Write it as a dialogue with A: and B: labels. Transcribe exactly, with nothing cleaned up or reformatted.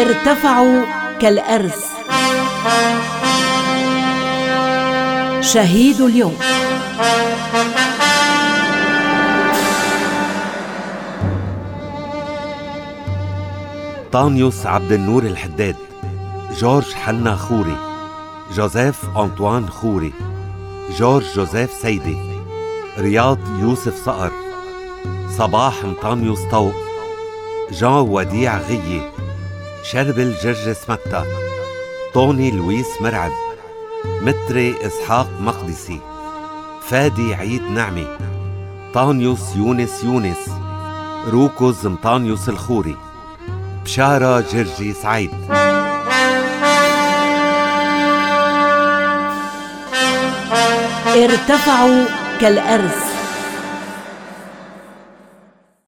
A: ارتفعوا كالأرز. شهيد اليوم.
B: طانيوس عبد النور الحداد، جورج حنا خوري، جوزيف أنطوان خوري، جورج جوزيف سيدي، رياض يوسف صقر، صباح مطانيوس طوق، جان وديع غيي، شربل جرجس متى، طوني لويس مرعب، متري إسحاق مقدسي، فادي عيد نعمي، طانيوس يونس يونس، روكوز مطانيوس الخوري، بشارة جرجي سعيد.
A: ارتفعوا كالأرز.